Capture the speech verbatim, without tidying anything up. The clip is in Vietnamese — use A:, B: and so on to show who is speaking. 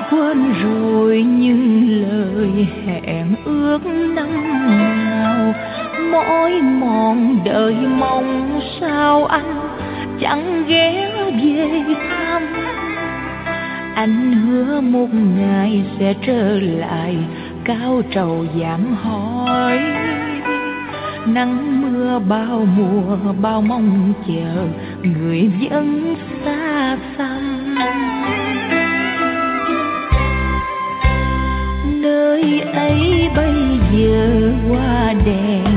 A: quên rồi những lời hẹn ước năm nào, mỗi mòn đời mong sao anh chẳng ghé về thăm. Anh hứa một ngày sẽ trở lại cao trầu dạm hỏi, nắng mưa bao mùa bao mong chờ người vẫn xa xăm. Nơi ấy bây giờ hoa đèn